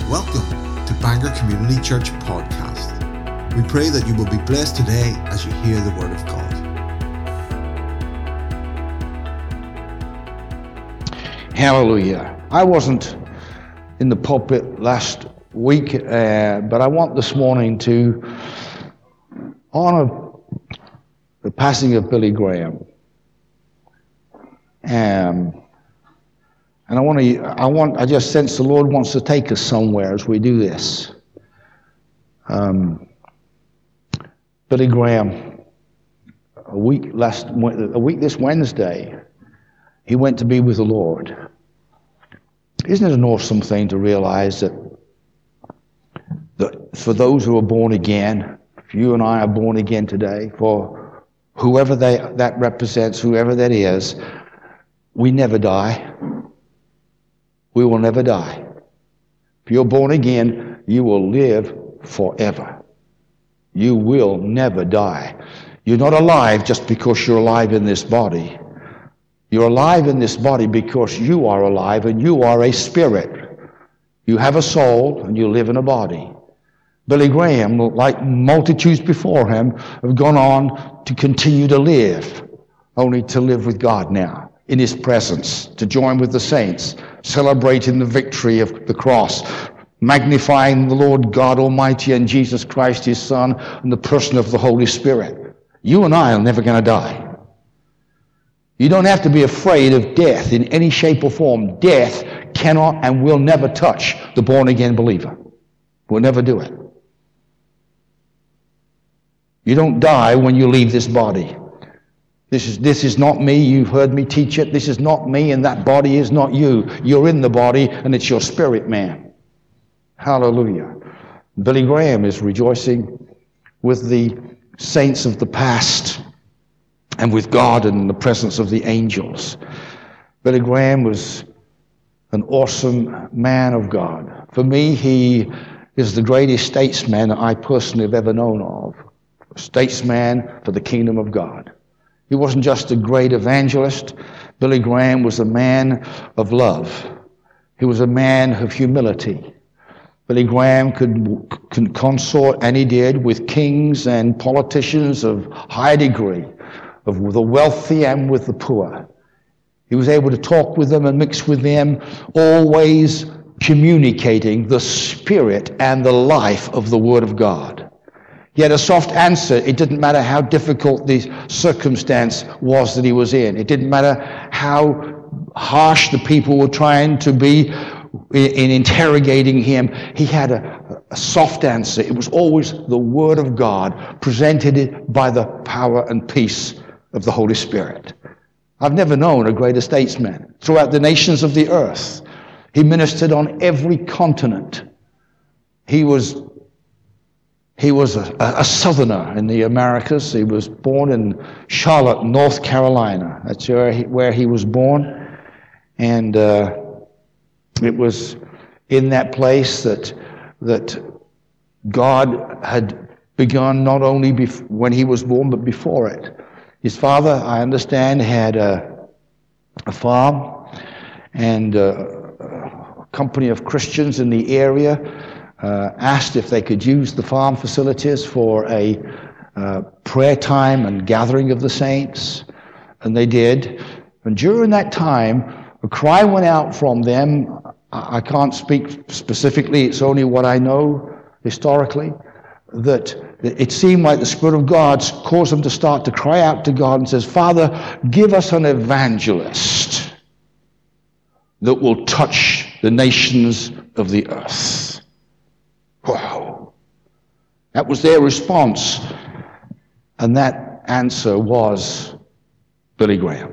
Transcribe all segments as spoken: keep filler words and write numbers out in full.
Welcome to Bangor Community Church Podcast. We pray that you will be blessed today as you hear the Word of God. Hallelujah. I wasn't in the pulpit last week, uh, but I want this morning to honor the passing of Billy Graham. Um, and I want to, I want, I just sense the Lord wants to take us somewhere as we do this. Um, Billy Graham, a week last, a week this Wednesday, he went to be with the Lord. Isn't it an awesome thing to realize that, that for those who are born again, if you and I are born again today, for whoever they, that represents, whoever that is, we never die. We will never die. If you're born again, you will live forever. You will never die. You're not alive just because you're alive in this body. You're alive in this body because you are alive and you are a spirit. You have a soul and you live in a body. Billy Graham, like multitudes before him, have gone on to continue to live, only to live with God now, in His presence, to join with the saints, celebrating the victory of the cross, magnifying the Lord God Almighty and Jesus Christ, His Son, and the person of the Holy Spirit. You and I are never going to die. You don't have to be afraid of death in any shape or form. Death cannot and will never touch the born-again believer. Will never do it. You don't die when you leave this body. This is, this is not me. You've heard me teach it. This is not me, and that body is not you. You're in the body, and it's your spirit man. Hallelujah. Billy Graham is rejoicing with the saints of the past and with God and in the presence of the angels. Billy Graham was an awesome man of God. For me, he is the greatest statesman I personally have ever known of. A statesman for the kingdom of God. He wasn't just a great evangelist. Billy Graham was a man of love. He was a man of humility. Billy Graham could, could consort, and he did, with kings and politicians of high degree, of the wealthy and with the poor. He was able to talk with them and mix with them, always communicating the spirit and the life of the Word of God. He had a soft answer. It didn't matter how difficult the circumstance was that he was in. It didn't matter how harsh the people were trying to be in interrogating him. He had a, a soft answer. It was always the Word of God, presented by the power and peace of the Holy Spirit. I've never known a greater statesman. Throughout the nations of the earth, he ministered on every continent. He was He was a, a southerner in the Americas. He was born in Charlotte, North Carolina. That's where he, where he was born. And uh, it was in that place that that God had begun not only bef- when he was born, but before it. His father, I understand, had a, a farm, and uh, a company of Christians in the area Uh, asked if they could use the farm facilities for a uh, prayer time and gathering of the saints, and they did. And during that time, a cry went out from them. I, I can't speak specifically, it's only what I know historically, that it seemed like the Spirit of God caused them to start to cry out to God and says, Father, give us an evangelist that will touch the nations of the earth. Wow. That was their response. And that answer was Billy Graham.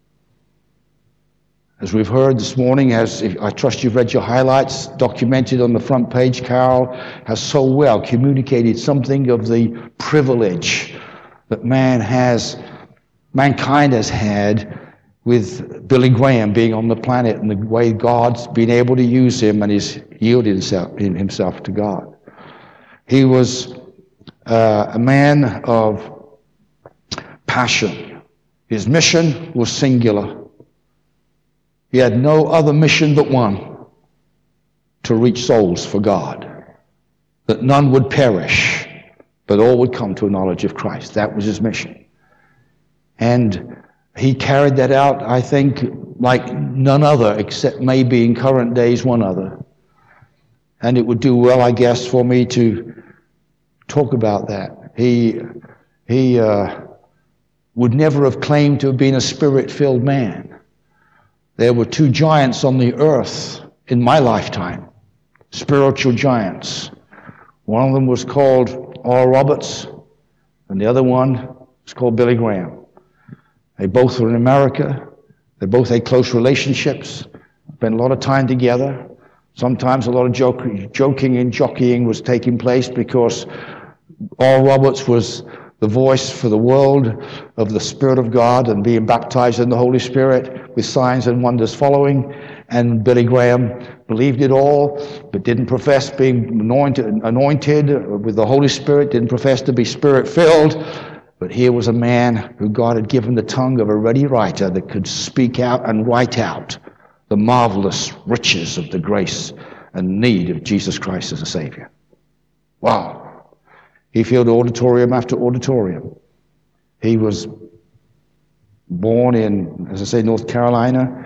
As we've heard this morning, as I trust you've read your highlights, documented on the front page, Carol has so well communicated something of the privilege that man has, mankind has had with Billy Graham being on the planet and the way God's been able to use him and he's yielded himself, himself to God. He was uh, a man of passion. His mission was singular. He had no other mission but one, to reach souls for God, that none would perish, but all would come to a knowledge of Christ. That was his mission. And he carried that out, I think, like none other, except maybe in current days one other. And it would do well, I guess, for me to talk about that. He, he uh, would never have claimed to have been a spirit-filled man. There were two giants on the earth in my lifetime, spiritual giants. One of them was called Oral Roberts, and the other one was called Billy Graham. They both were in America. They both had close relationships, spent a lot of time together. Sometimes a lot of joke, joking and jockeying was taking place because Oral Roberts was the voice for the world of the Spirit of God and being baptized in the Holy Spirit with signs and wonders following. And Billy Graham believed it all, but didn't profess being anointed, anointed with the Holy Spirit, didn't profess to be Spirit-filled. But here was a man who God had given the tongue of a ready writer that could speak out and write out the marvelous riches of the grace and need of Jesus Christ as a Savior. Wow. He filled auditorium after auditorium. He was born in, as I say, North Carolina.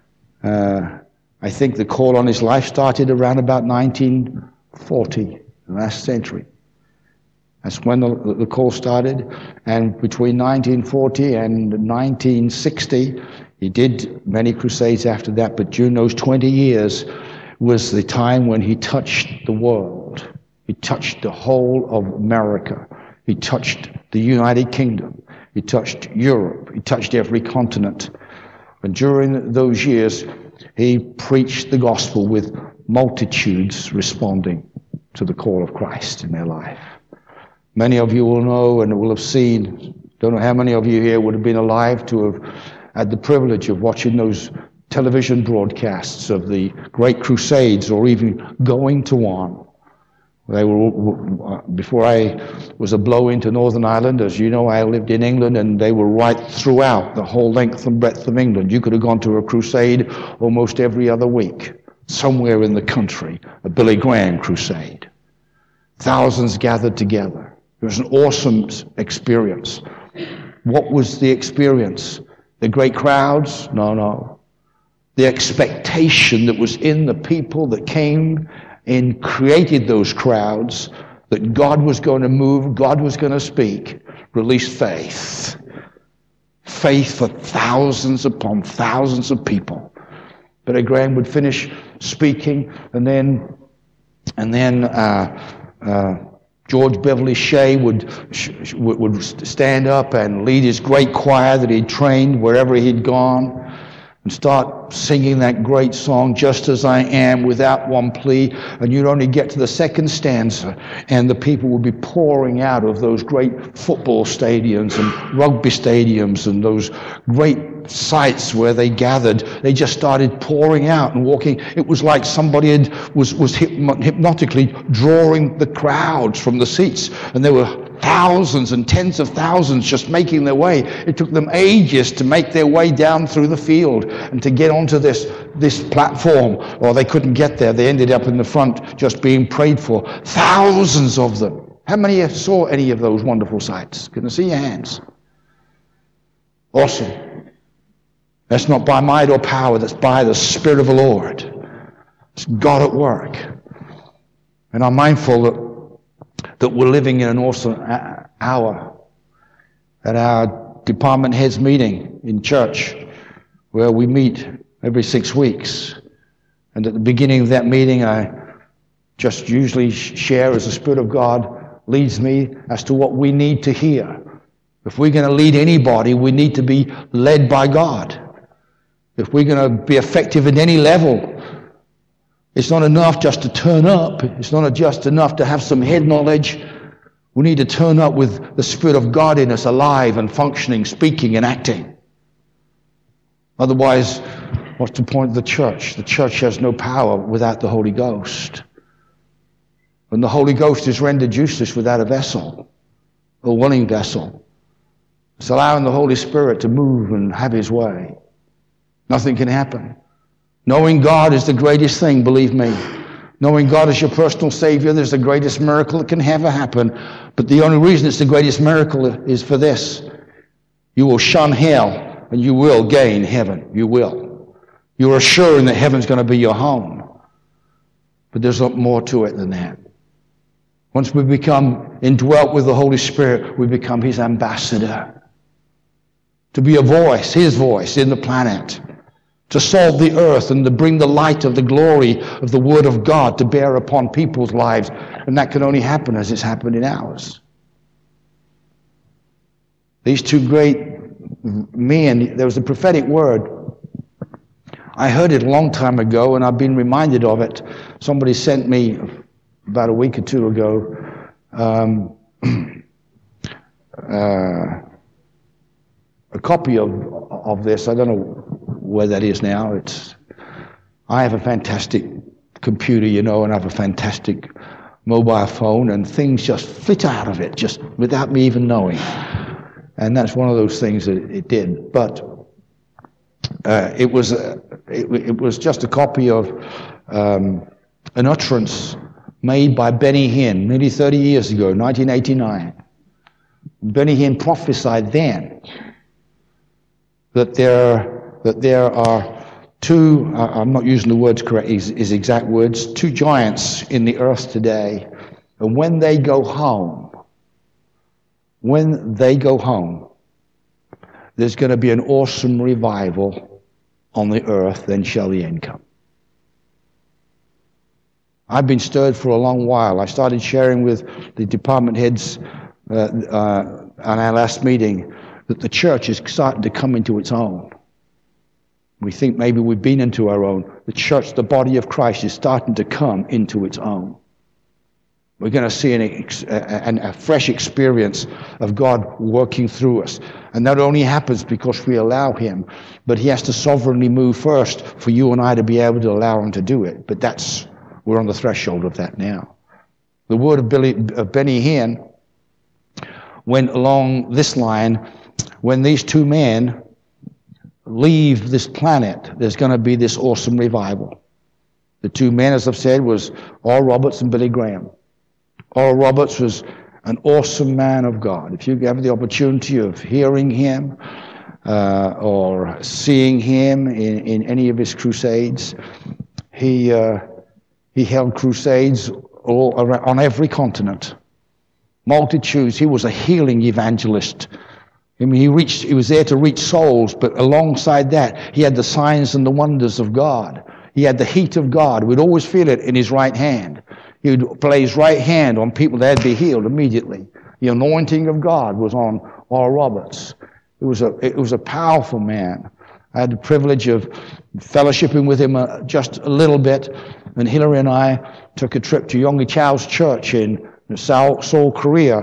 Uh, I think the call on his life started around about nineteen forty, the last century. That's when the, the call started. And between nineteen forty and nineteen sixty, he did many crusades after that, but during those twenty years was the time when he touched the world. He touched the whole of America. He touched the United Kingdom. He touched Europe. He touched every continent. And during those years, he preached the gospel with multitudes responding to the call of Christ in their life. Many of you will know and will have seen, don't know how many of you here would have been alive to have had the privilege of watching those television broadcasts of the great crusades or even going to one. They were, before I was a blow into Northern Ireland, as you know, I lived in England, and they were right throughout the whole length and breadth of England. You could have gone to a crusade almost every other week, somewhere in the country, a Billy Graham crusade. Thousands gathered together. It was an awesome experience. What was the experience? The great crowds? No, no. The expectation that was in the people that came and created those crowds, that God was going to move, God was going to speak, released faith. Faith for thousands upon thousands of people. Billy Graham would finish speaking, and then, and then uh, uh, George Beverly Shea would would stand up and lead his great choir that he'd trained wherever he'd gone, and start singing that great song, Just As I Am, without one plea. And you'd only get to the second stanza, and the people would be pouring out of those great football stadiums and rugby stadiums and those great sites where they gathered. They just started pouring out and walking. It was like somebody had, was, was hypnotically drawing the crowds from the seats, and there were thousands and tens of thousands just making their way. It took them ages to make their way down through the field and to get onto this this platform, or they couldn't get there. They ended up in the front just being prayed for. Thousands of them. How many saw any of those wonderful sights? Can I see your hands? Awesome. That's not by might or power, that's by the Spirit of the Lord. It's God at work. And I'm mindful that that we're living in an awesome hour at our department heads meeting in church, where we meet every six weeks. And at the beginning of that meeting, I just usually share as the Spirit of God leads me as to what we need to hear. If we're going to lead anybody, we need to be led by God. If we're going to be effective at any level, it's not enough just to turn up. It's not just enough to have some head knowledge. We need to turn up with the Spirit of God in us, alive and functioning, speaking and acting. Otherwise, what's the point of the church? The church has no power without the Holy Ghost. And the Holy Ghost is rendered useless without a vessel, a willing vessel. It's allowing the Holy Spirit to move and have His way. Nothing can happen. Knowing God is the greatest thing, believe me. Knowing God as your personal Savior, there's the greatest miracle that can ever happen. But the only reason it's the greatest miracle is for this. You will shun hell and you will gain heaven. You will. You're assuring that heaven's going to be your home. But there's a lot more to it than that. Once we become indwelt with the Holy Spirit, we become His ambassador. To be a voice, His voice in the planet. To salt the earth and to bring the light of the glory of the Word of God to bear upon people's lives. And that can only happen as it's happened in ours. These two great men, there was a prophetic word. I heard it a long time ago and I've been reminded of it. Somebody sent me about a week or two ago um, uh, a copy of, of this. I don't know where that is now. It's I have a fantastic computer, you know, and I have a fantastic mobile phone, and things just flit out of it just without me even knowing. And that's one of those things that it did. But uh, it was a, it, it was just a copy of um, an utterance made by Benny Hinn nearly thirty years ago, nineteen eighty-nine. Benny Hinn prophesied then that there that there are two, uh, I'm not using the words correct, his, his exact words, two giants in the earth today. And when they go home, when they go home, there's going to be an awesome revival on the earth, then shall the end come. I've been stirred for a long while. I started sharing with the department heads uh, uh, on our last meeting that the church is starting to come into its own. We think maybe we've been into our own. The church, the body of Christ, is starting to come into its own. We're going to see an, an, a fresh experience of God working through us. And that only happens because we allow Him. But He has to sovereignly move first for you and I to be able to allow Him to do it. But that's, we're on the threshold of that now. The word of, Billy, of Benny Hinn went along this line. When these two men leave this planet, there's going to be this awesome revival. The two men, as I've said, was Oral Roberts and Billy Graham. Oral Roberts was an awesome man of God. If you have the opportunity of hearing him uh, or seeing him in, in any of his crusades, he uh, he held crusades all around, on every continent. Multitudes. He was a healing evangelist. I mean, he reached, he was there to reach souls, but alongside that, he had the signs and the wonders of God. He had the heat of God. We'd always feel it in his right hand. He would play his right hand on people that had to be healed immediately. The anointing of God was on Oral Roberts. It was a, it was a powerful man. I had the privilege of fellowshipping with him uh, just a little bit, and Hillary and I took a trip to Yonggi Cho's church in Seoul, Seoul, Korea,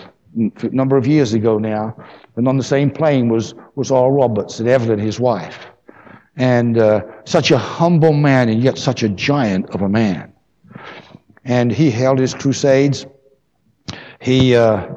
a number of years ago now. And on the same plane was, was Oral Roberts and Evelyn, his wife. And uh, such a humble man and yet such a giant of a man. And he held his crusades. He uh,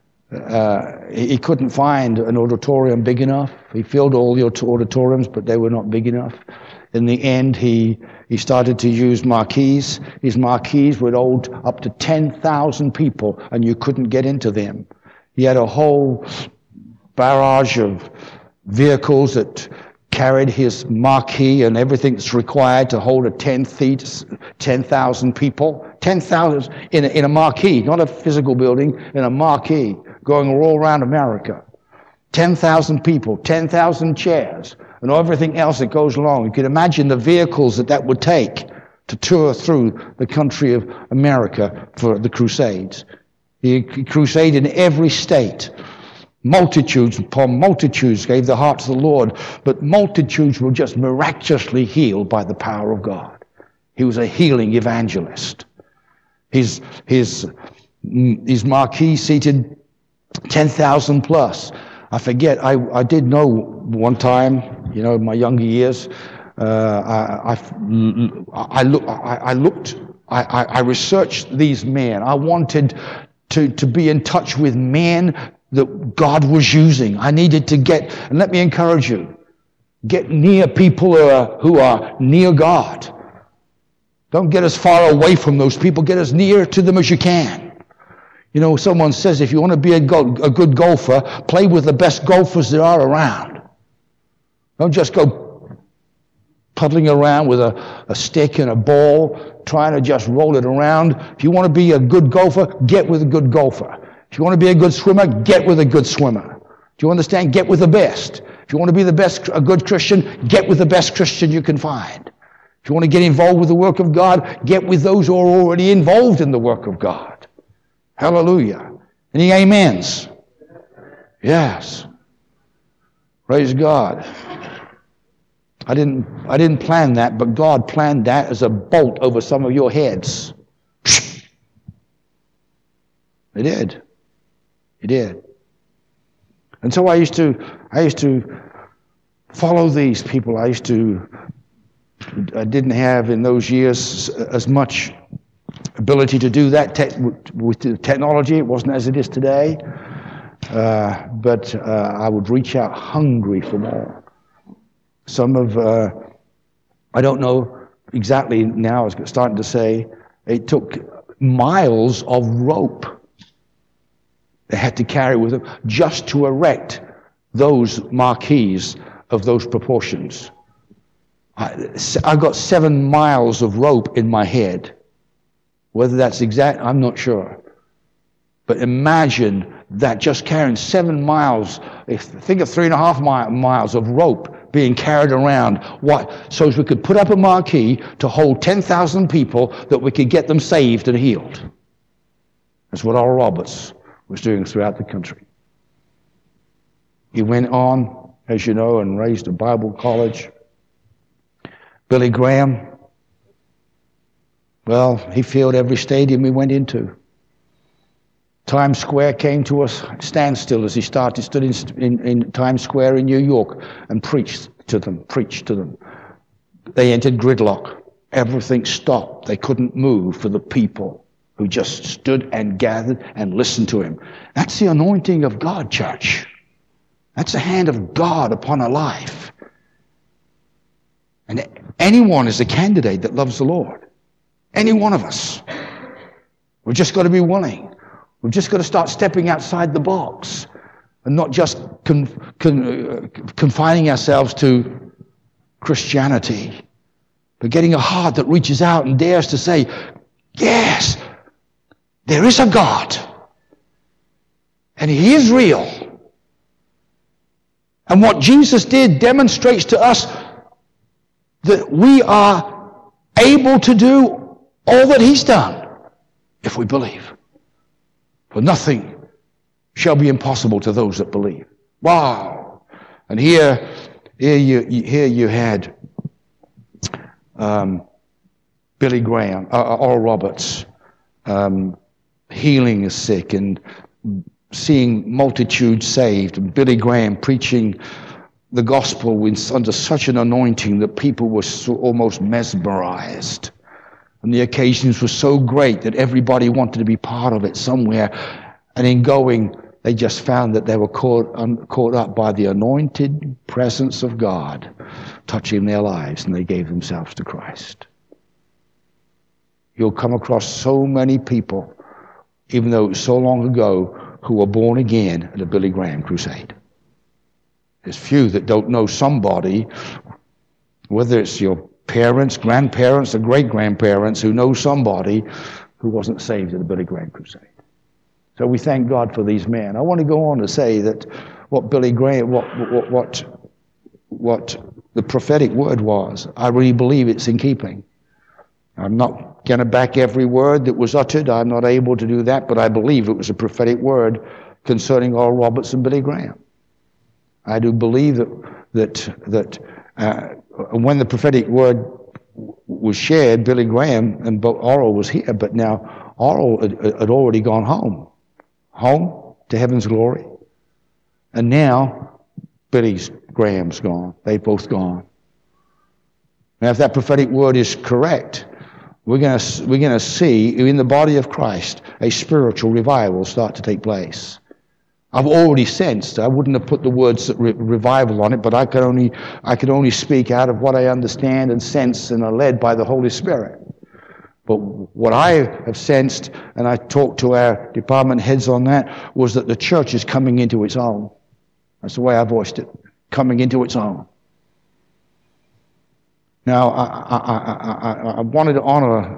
uh, he couldn't find an auditorium big enough. He filled all the auditoriums, but they were not big enough. In the end, he he started to use marquees. His marquees would hold up to ten thousand people, and you couldn't get into them. He had a whole barrage of vehicles that carried his marquee and everything that's required to hold a ten feet, ten thousand people. ten thousand in a, in a marquee, not a physical building, in a marquee, going all around America. ten thousand people, ten thousand chairs, and everything else that goes along. You could imagine the vehicles that that would take to tour through the country of America for the Crusades. He crusaded in every state. Multitudes upon multitudes gave their heart to the Lord, but multitudes were just miraculously healed by the power of God. He was a healing evangelist. His his his marquee seated ten thousand plus. I forget. I I did know one time, you know, in my younger years, uh, I, I I look I, I looked I, I researched these men. I wanted to to be in touch with men that God was using. I needed to get, and let me encourage you, get near people who are, who are near God. Don't get as far away from those people. Get as near to them as you can. You know, someone says if you want to be a, go- a good golfer, play with the best golfers there are around. Don't just go puddling around with a, a stick and a ball, trying to just roll it around. If you want to be a good golfer, get with a good golfer. If you want to be a good swimmer, get with a good swimmer. Do you understand? Get with the best. If you want to be the best, a good Christian, get with the best Christian you can find. If you want to get involved with the work of God, get with those who are already involved in the work of God. Hallelujah. Any amens? Yes. Praise God. I didn't, I didn't plan that, but God planned that as a bolt over some of your heads. He did. He did. And so I used to, I used to follow these people. I used to, I didn't have in those years as much ability to do that te- with the technology. It wasn't as it is today. Uh, but uh, I would reach out hungry for more. Some of, uh, I don't know exactly now, I was starting to say, it took miles of rope they had to carry with them just to erect those marquees of those proportions. I, I got seven miles of rope in my head. Whether that's exact, I'm not sure. But imagine that, just carrying seven miles, think of three and a half mi- miles of rope being carried around. What? So as we could put up a marquee to hold ten thousand people, that we could get them saved and healed. That's what Oral Roberts was doing throughout the country. He went on, as you know, and raised a Bible college. Billy Graham, well, he filled every stadium we went into. Times Square came to us standstill as he started, stood in, in, in Times Square in New York and preached to them, preached to them. They entered gridlock. Everything stopped. They couldn't move for the people who just stood and gathered and listened to him. That's the anointing of God, church. That's the hand of God upon a life. And anyone is a candidate that loves the Lord. Any one of us. We've just got to be willing. We've just got to start stepping outside the box and not just con, con, uh, confining ourselves to Christianity, but getting a heart that reaches out and dares to say, yes, there is a God, and He is real. And what Jesus did demonstrates to us that we are able to do all that He's done if we believe. For nothing shall be impossible to those that believe. Wow. And here, here you, here you had um, Billy Graham, uh, Oral Roberts, um, healing the sick and seeing multitudes saved, and Billy Graham preaching the gospel with, under such an anointing that people were so, almost mesmerized. And the occasions were so great that everybody wanted to be part of it somewhere. And in going, they just found that they were caught, um, caught up by the anointed presence of God touching their lives, and they gave themselves to Christ. You'll come across so many people, even though it was so long ago, who were born again at a Billy Graham crusade. There's few that don't know somebody, whether it's your parents, grandparents, or great-grandparents, who know somebody who wasn't saved at the Billy Graham crusade. So we thank God for these men. I want to go on to say that what Billy Graham, what what what, what the prophetic word was, I really believe it's in keeping. I'm not going to back every word that was uttered. I'm not able to do that, but I believe it was a prophetic word concerning Oral Roberts and Billy Graham. I do believe that that that uh, when the prophetic word was shared, Billy Graham and Oral was here, but now Oral had, had already gone home, home to heaven's glory, and now Billy Graham's gone. They've both gone. Now, if that prophetic word is correct, we're going to we're going to see in the body of Christ a spiritual revival start to take place. I've already sensed. I wouldn't have put the words re- revival on it, but I could only I could only speak out of what I understand and sense and are led by the Holy Spirit. But what I have sensed, and I talked to our department heads on that, was that the church is coming into its own. That's the way I voiced it. Coming into its own. Now, I, I, I, I, I wanted to honor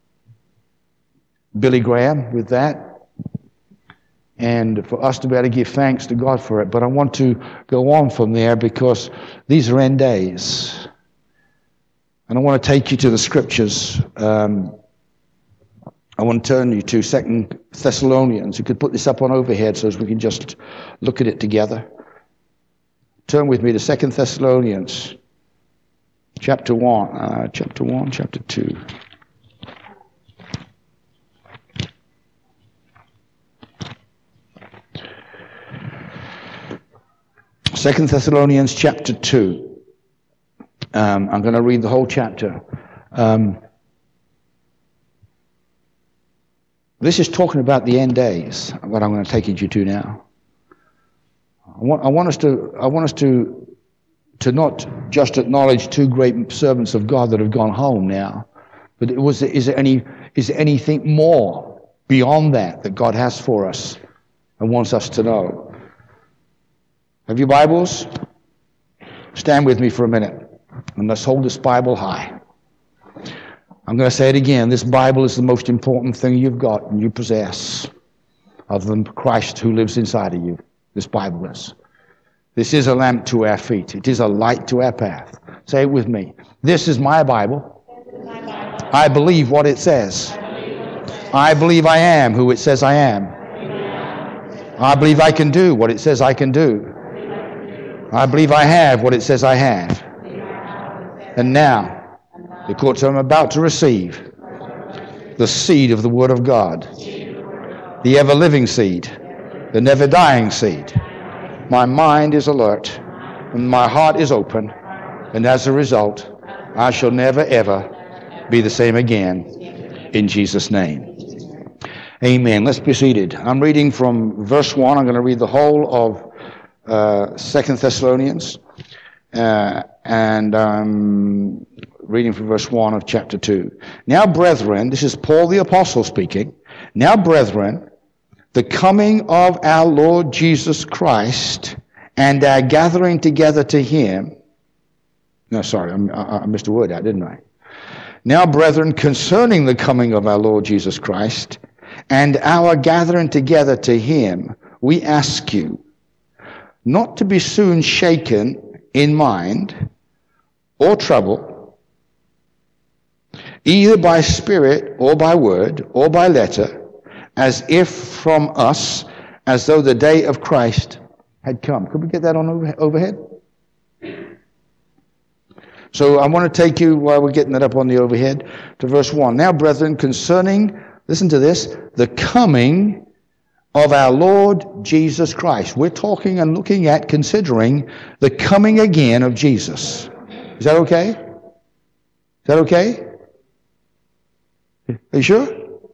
Billy Graham with that, and for us to be able to give thanks to God for it. But I want to go on from there because these are end days. And I want to take you to the scriptures. Um, I want to turn you to Second Thessalonians. You could put this up on overhead so as we can just look at it together. Turn with me to Second Thessalonians, chapter one, uh, chapter one, chapter two. Second Thessalonians, chapter two. Um, I'm going to read the whole chapter. Um, this is talking about the end days. What I'm going to take you to now. I want, I want us to. I want us to to not just acknowledge two great servants of God that have gone home now, but it was. Is there any? Is there anything more beyond that that God has for us and wants us to know? Have your Bibles? Stand with me for a minute. And let's hold this Bible high. I'm going to say it again. This Bible is the most important thing you've got and you possess, other than Christ who lives inside of you. This Bible is. This is a lamp to our feet. It is a light to our path. Say it with me. This is my Bible. I believe what it says. I believe I am who it says I am. I believe I can do what it says I can do. I believe I have what it says I have. And now, because I'm about to receive the seed of the Word of God, the ever-living seed, the never-dying seed, my mind is alert and my heart is open, and as a result, I shall never, ever be the same again, in Jesus' name. Amen. Let's be seated. I'm reading from verse one. I'm going to read the whole of uh, Second Thessalonians. Uh, and I'm reading from verse one of chapter two. Now, brethren, this is Paul the Apostle speaking. Now, brethren, the coming of our Lord Jesus Christ and our gathering together to him. No, sorry, I, I missed a word out, didn't I? Now, brethren, concerning the coming of our Lord Jesus Christ and our gathering together to him, we ask you not to be soon shaken in mind or trouble, either by spirit or by word or by letter, as if from us, as though the day of Christ had come. Could we get that on over, overhead? So I want to take you, while we're getting that up on the overhead, to verse one. Now, brethren, concerning, listen to this, the coming of our Lord Jesus Christ. We're talking and looking at, considering the coming again of Jesus. Is that okay? Is that okay? Are you sure?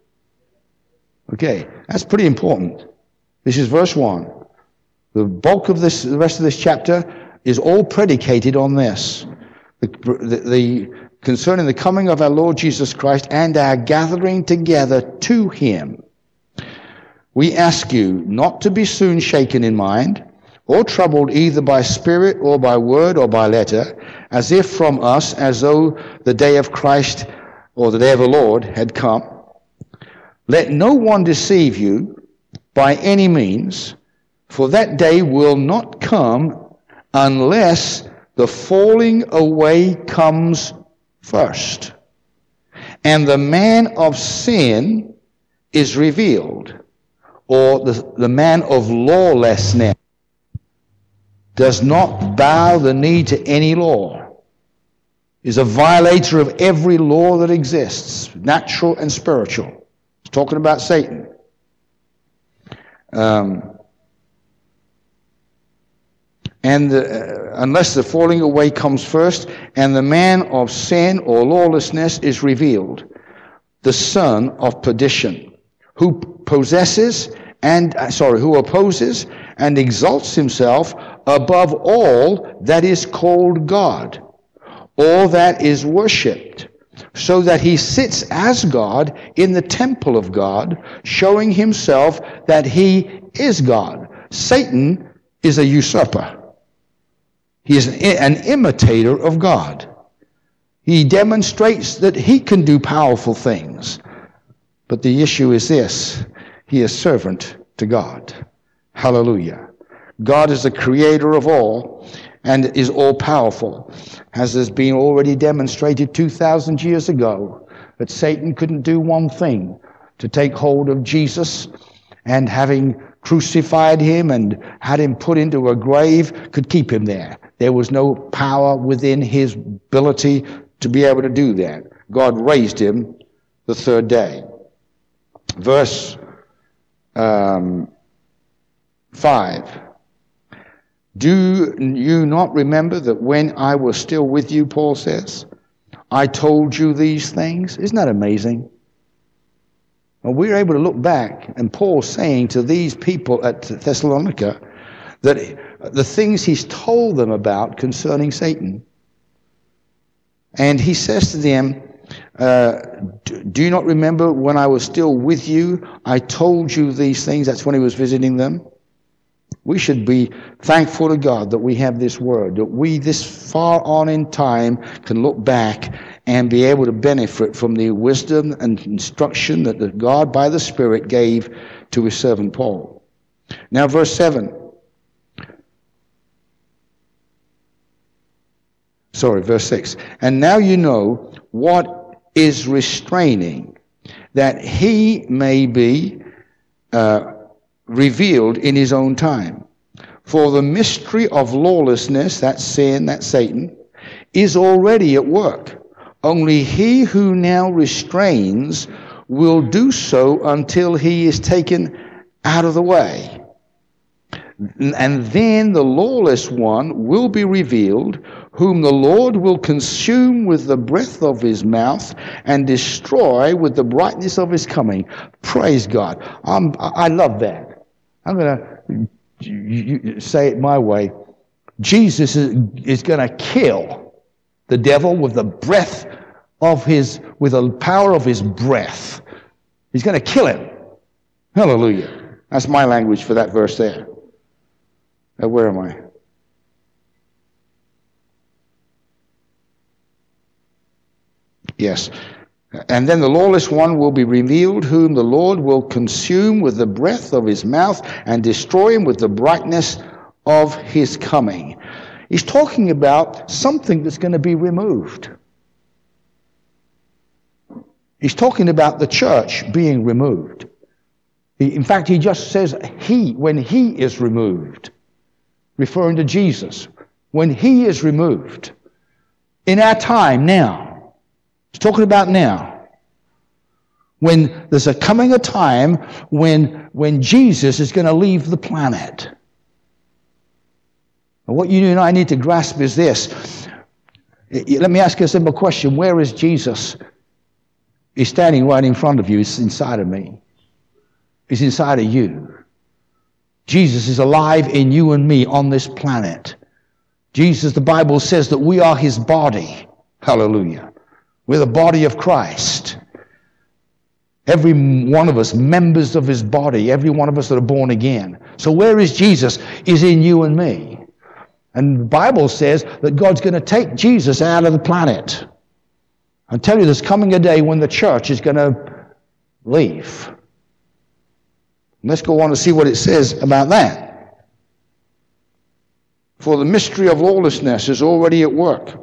Okay, that's pretty important. This is verse one. The bulk of this, the rest of this chapter is all predicated on this. The, the, the concerning the coming of our Lord Jesus Christ and our gathering together to him. We ask you not to be soon shaken in mind, or troubled either by spirit or by word or by letter, as if from us, as though the day of Christ or the day of the Lord had come. Let no one deceive you by any means, for that day will not come unless the falling away comes first, and the man of sin is revealed, or the, the man of lawlessness does not bow the knee to any law, is a violator of every law that exists, natural and spiritual. It's talking about Satan. Um, and the, uh, unless the falling away comes first, and the man of sin or lawlessness is revealed, the son of perdition, who possesses and uh, sorry, who opposes and exalts himself above all that is called God, all that is worshipped, so that he sits as God in the temple of God, showing himself that he is God. Satan is a usurper. He is an imitator of God. He demonstrates that he can do powerful things. But the issue is this: he is servant to God. Hallelujah. God is the creator of all and is all-powerful, as has been already demonstrated two thousand years ago, that Satan couldn't do one thing: to take hold of Jesus, and having crucified him and had him put into a grave, could keep him there. There was no power within his ability to be able to do that. God raised him the third day. Verse um, five. Do you not remember that when I was still with you, Paul says, I told you these things? Isn't that amazing? Well, we're able to look back, and Paul's saying to these people at Thessalonica that the things he's told them about concerning Satan. And he says to them, uh, do you not remember when I was still with you, I told you these things? That's when he was visiting them. We should be thankful to God that we have this word, that we this far on in time can look back and be able to benefit from the wisdom and instruction that the God by the Spirit gave to his servant Paul. Now verse seven. Sorry, verse six. And now you know what is restraining, that he may be uh, revealed in his own time. For the mystery of lawlessness, that's sin, that's Satan, is already at work. Only he who now restrains will do so until he is taken out of the way. And then the lawless one will be revealed, whom the Lord will consume with the breath of his mouth and destroy with the brightness of his coming. Praise God. I'm, I love that. I'm going to say it my way. Jesus is, is going to kill the devil with the breath of his, with the power of his breath. He's going to kill him. Hallelujah. That's my language for that verse there. Now, where am I? Yes. And then the lawless one will be revealed, whom the Lord will consume with the breath of his mouth and destroy him with the brightness of his coming. He's talking about something that's going to be removed. He's talking about the church being removed. He, in fact, he just says he, when he is removed, referring to Jesus, when he is removed. In our time now, he's talking about now, when there's a coming a time when, when Jesus is going to leave the planet. And what you and I need to grasp is this. Let me ask you a simple question. Where is Jesus? He's standing right in front of you. He's inside of me. He's inside of you. Jesus is alive in you and me on this planet. Jesus, the Bible says that we are his body. Hallelujah. We're the body of Christ. Every one of us, members of his body, every one of us that are born again. So where is Jesus? Is in you and me. And the Bible says that God's going to take Jesus out of the planet. I tell you, there's coming a day when the church is going to leave. Let's go on to see what it says about that. For the mystery of lawlessness is already at work.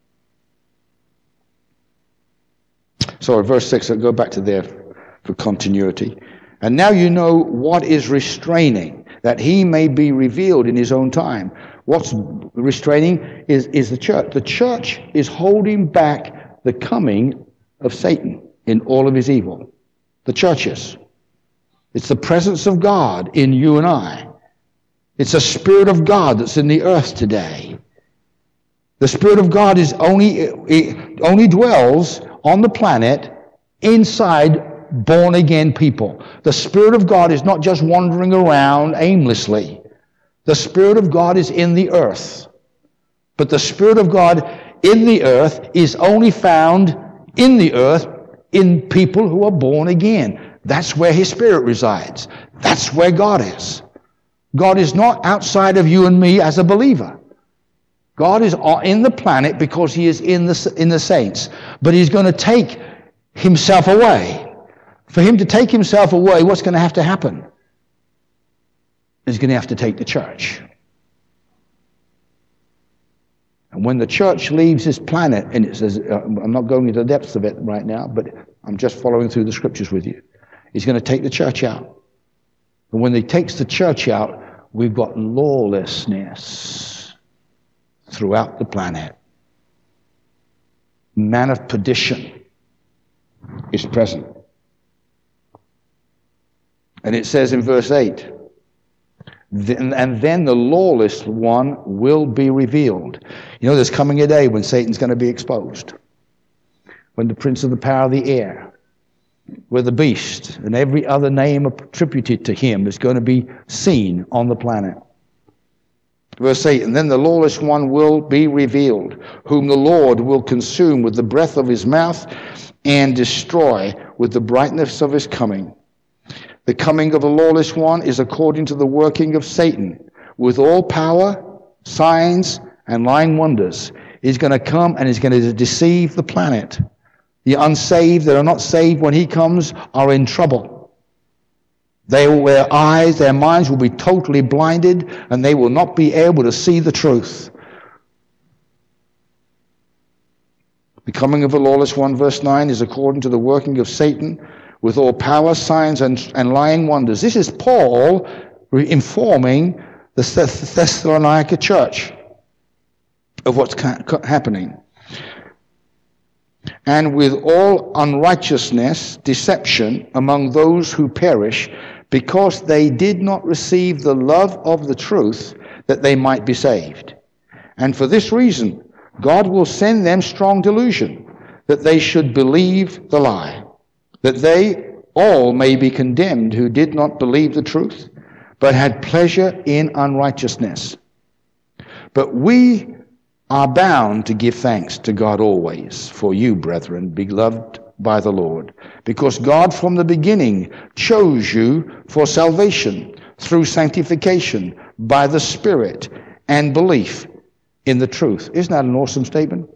Sorry, verse six, I'll go back to there for continuity. And now you know what is restraining, that he may be revealed in his own time. What's restraining is, is the church. The church is holding back the coming of Satan in all of his evil. The church is. It's the presence of God in you and I. It's the Spirit of God that's in the earth today. The Spirit of God is only, it only dwells on the planet inside born-again people. The Spirit of God is not just wandering around aimlessly. The Spirit of God is in the earth. But the Spirit of God in the earth is only found in the earth, in people who are born again. That's where his Spirit resides. That's where God is. God is not outside of you and me as a believer. God is in the planet because he is in the, in the saints. But he's going to take himself away. For him to take himself away, what's going to have to happen? He's going to have to take the church. And when the church leaves this planet, and it says, uh, I'm not going into the depths of it right now, but I'm just following through the scriptures with you. He's going to take the church out. And when he takes the church out, we've got lawlessness throughout the planet. Man of perdition is present. And it says in verse eight, Then, and then the lawless one will be revealed. You know, there's coming a day when Satan's going to be exposed. When the prince of the power of the air, where the beast and every other name attributed to him is going to be seen on the planet. Verse eight, and then the lawless one will be revealed, whom the Lord will consume with the breath of his mouth and destroy with the brightness of his coming. The coming of the lawless one is according to the working of Satan, with all power, signs, and lying wonders. He's going to come and he's going to deceive the planet. The unsaved that are not saved when he comes are in trouble. They, their eyes, their minds will be totally blinded, and they will not be able to see the truth. The coming of the lawless one, verse nine, is according to the working of Satan, with all power, signs, and, and lying wonders. This is Paul informing the Thessalonica church of what's ca- happening. And with all unrighteousness, deception among those who perish, because they did not receive the love of the truth, that they might be saved. And for this reason, God will send them strong delusion, that they should believe the lie, that they all may be condemned who did not believe the truth, but had pleasure in unrighteousness. But we are bound to give thanks to God always for you, brethren, beloved by the Lord, because God from the beginning chose you for salvation through sanctification by the Spirit and belief in the truth. Isn't that an awesome statement?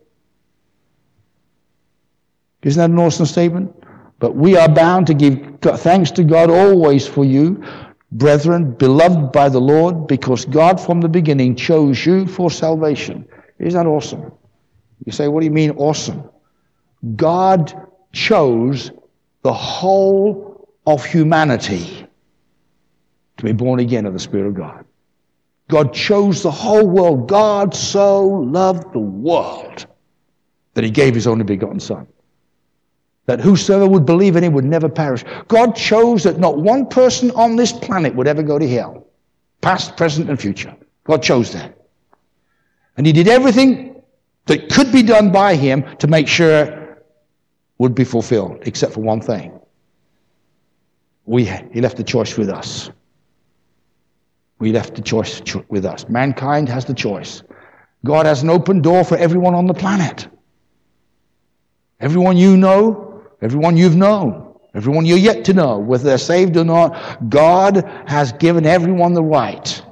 Isn't that an awesome statement? But we are bound to give thanks to God always for you, brethren, beloved by the Lord, because God from the beginning chose you for salvation. Isn't that awesome? You say, what do you mean awesome? God chose the whole of humanity to be born again of the Spirit of God. God chose the whole world. God so loved the world that he gave his only begotten Son, that whosoever would believe in him would never perish. God chose that not one person on this planet would ever go to hell, past, present, and future. God chose that. And he did everything that could be done by him to make sure it would be fulfilled, except for one thing. We, he left the choice with us. We left the choice with us. Mankind has the choice. God has an open door for everyone on the planet. Everyone you know, everyone you've known, everyone you're yet to know, whether they're saved or not, God has given everyone the right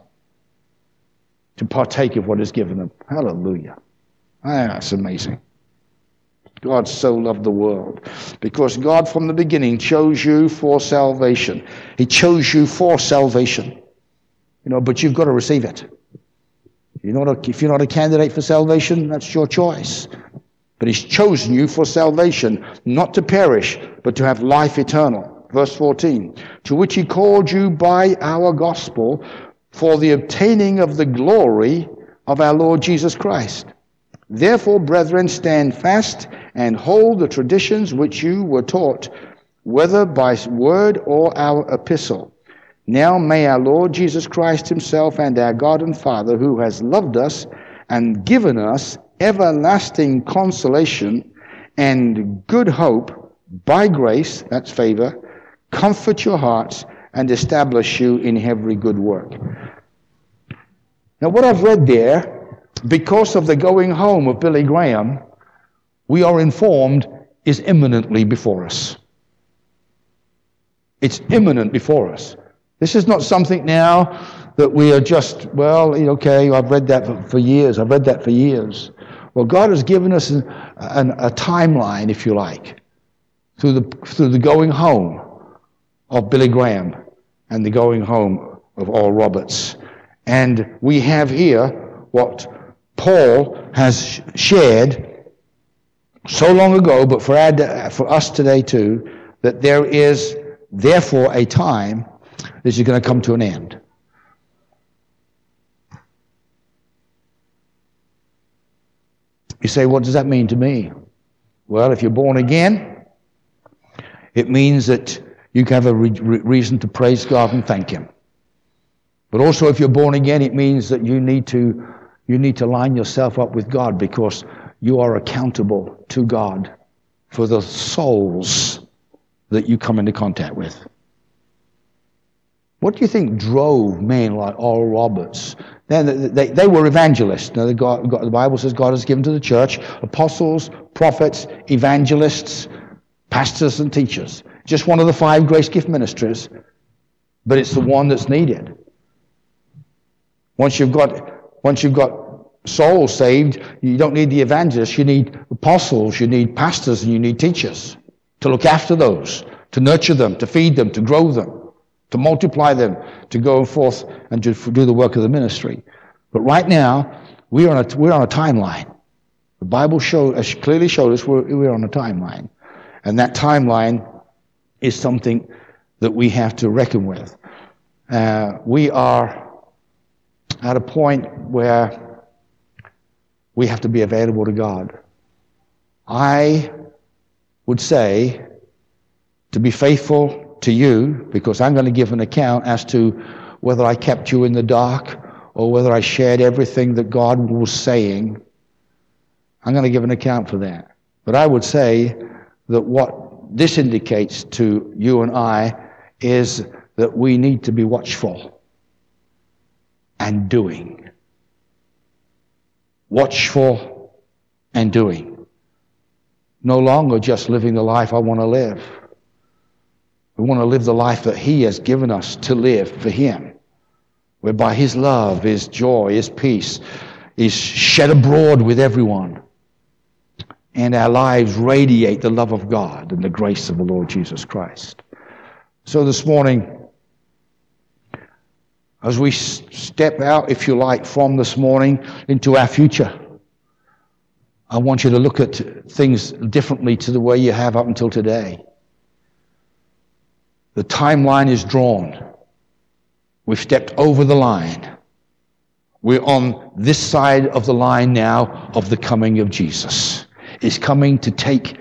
to partake of what is given them. Hallelujah. Ah, that's amazing. God so loved the world because God from the beginning chose you for salvation. He chose you for salvation. You know, but you've got to receive it. You're not a, if you're not a candidate for salvation, that's your choice. But he's chosen you for salvation, not to perish, but to have life eternal. Verse fourteen, to which he called you by our gospel for the obtaining of the glory of our Lord Jesus Christ. Therefore, brethren, stand fast and hold the traditions which you were taught, whether by word or our epistle. Now may our Lord Jesus Christ himself and our God and Father, who has loved us and given us everlasting consolation and good hope by grace, that's favor, comfort your hearts and establish you in every good work. Now what I've read there, because of the going home of Billy Graham, we are informed is imminently before us. It's imminent before us. This is not something now that we are just, well, okay, I've read that for, for years. I've read that for years. Well, God has given us an, an, a timeline, if you like, through the through the going home of Billy Graham and the going home of Oral Roberts. And we have here what Paul has shared so long ago, but for, our, for us today too, that there is therefore a time that is going to come to an end. You say, what does that mean to me? Well, if you're born again, it means that you can have a re- re- reason to praise God and thank Him. But also, if you're born again, it means that you need to you need to line yourself up with God, because you are accountable to God for the souls that you come into contact with. What do you think drove men like Oral Roberts? They, they, they were evangelists. Now, the, God, God, the Bible says God has given to the church apostles, prophets, evangelists, pastors, and teachers. Just one of the five grace gift ministries, but it's the one that's needed. Once you've got, once you've got souls saved, you don't need the evangelists. You need apostles, you need pastors, and you need teachers to look after those, to nurture them, to feed them, to grow them, to multiply them, to go forth and to do the work of the ministry. But right now, we're on a, we're on a timeline. The Bible show, has clearly showed us we're, we're on a timeline. And that timeline is something that we have to reckon with. Uh, we are at a point where we have to be available to God. I would say to be faithful to you, because I'm going to give an account as to whether I kept you in the dark or whether I shared everything that God was saying. I'm going to give an account for that. But I would say that what this indicates to you and I is that we need to be watchful and doing. Watchful and doing. No longer just living the life I want to live. We want to live the life that He has given us to live for Him, whereby His love, His joy, His peace is shed abroad with everyone, and our lives radiate the love of God and the grace of the Lord Jesus Christ. So this morning, as we step out, if you like, from this morning into our future, I want you to look at things differently to the way you have up until today. The timeline is drawn. We've stepped over the line. We're on this side of the line now of the coming of Jesus. He's coming to take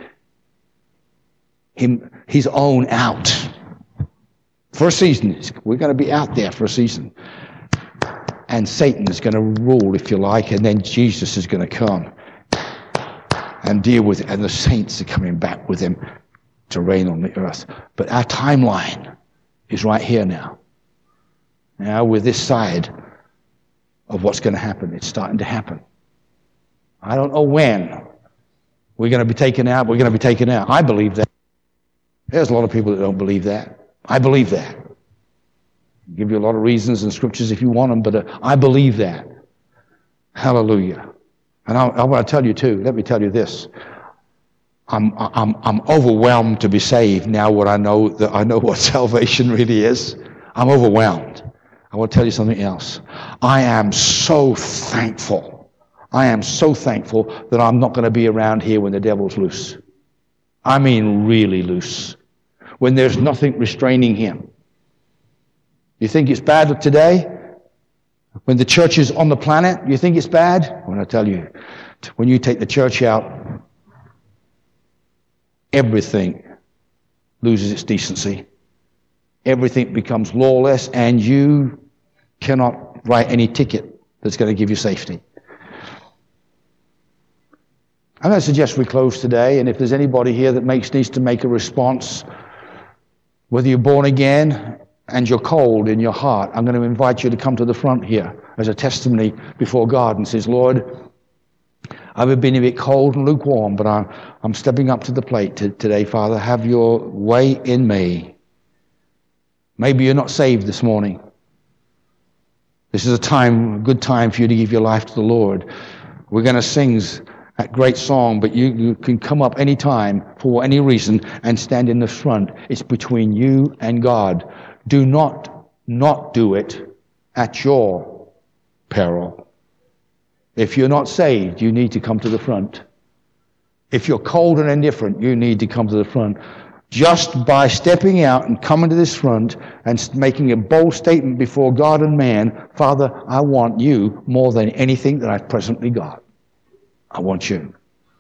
him, His own out. For a season. We're going to be out there for a season. And Satan is going to rule, if you like, and then Jesus is going to come and deal with it. And the saints are coming back with Him to reign on the earth. But our timeline is right here now. Now we're this side of what's going to happen. It's starting to happen. I don't know when we're going to be taken out. We're going to be taken out. I believe that. There's a lot of people that don't believe that. I believe that. I'll give you a lot of reasons and scriptures if you want them, but uh, I believe that. Hallelujah. And I, I want to tell you too, let me tell you this. I'm, I'm, I'm overwhelmed to be saved now when I know that I know what salvation really is. I'm overwhelmed. I want to tell you something else. I am so thankful. I am so thankful that I'm not going to be around here when the devil's loose. I mean really loose. When there's nothing restraining him. You think it's bad today? When the church is on the planet, you think it's bad? When I tell you, when you take the church out, everything loses its decency. Everything becomes lawless, and you cannot write any ticket that's going to give you safety. I'm going to suggest we close today, and if there's anybody here that makes needs to make a response, whether you're born again and you're cold in your heart, I'm going to invite you to come to the front here as a testimony before God and says, Lord, I've been a bit cold and lukewarm, but I'm, I'm stepping up to the plate to, today, Father. Have your way in me. Maybe you're not saved this morning. This is a time, a good time for you to give your life to the Lord. We're going to sing that great song, but you, you can come up any time for any reason and stand in the front. It's between you and God. Do not not do it at your peril. If you're not saved, you need to come to the front. If you're cold and indifferent, you need to come to the front. Just by stepping out and coming to this front and making a bold statement before God and man, Father, I want you more than anything that I've presently got. I want you.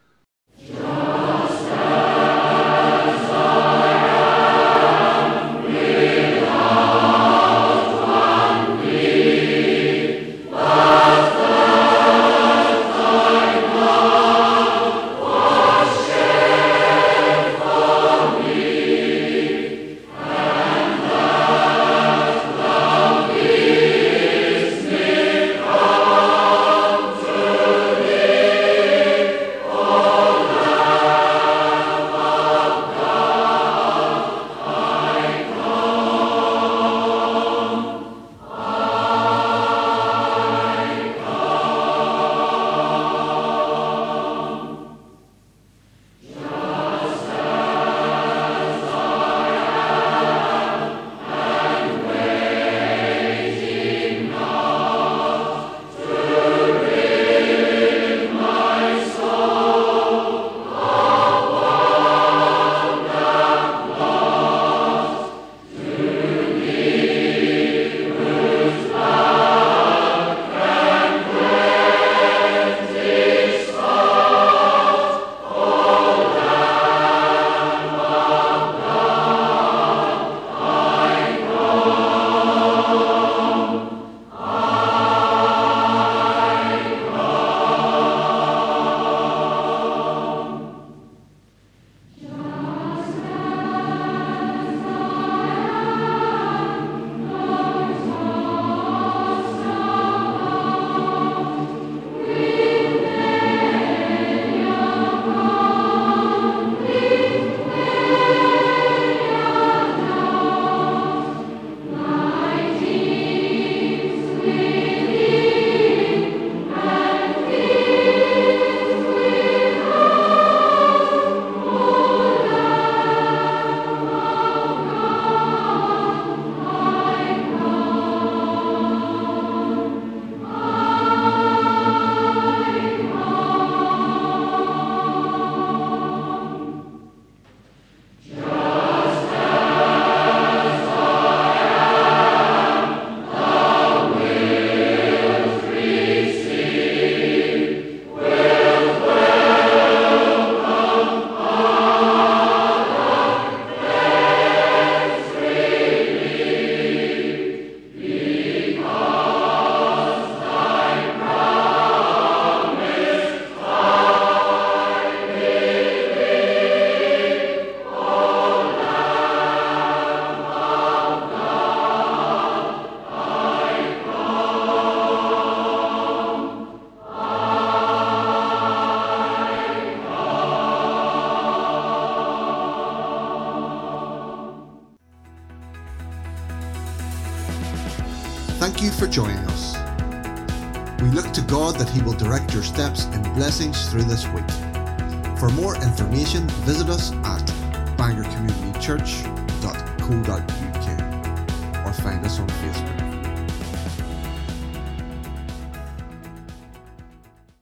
Thank you for joining us. We look to God that He will direct your steps in blessings through this week. For more information, visit us at bangor community church dot co dot uk or find us on Facebook.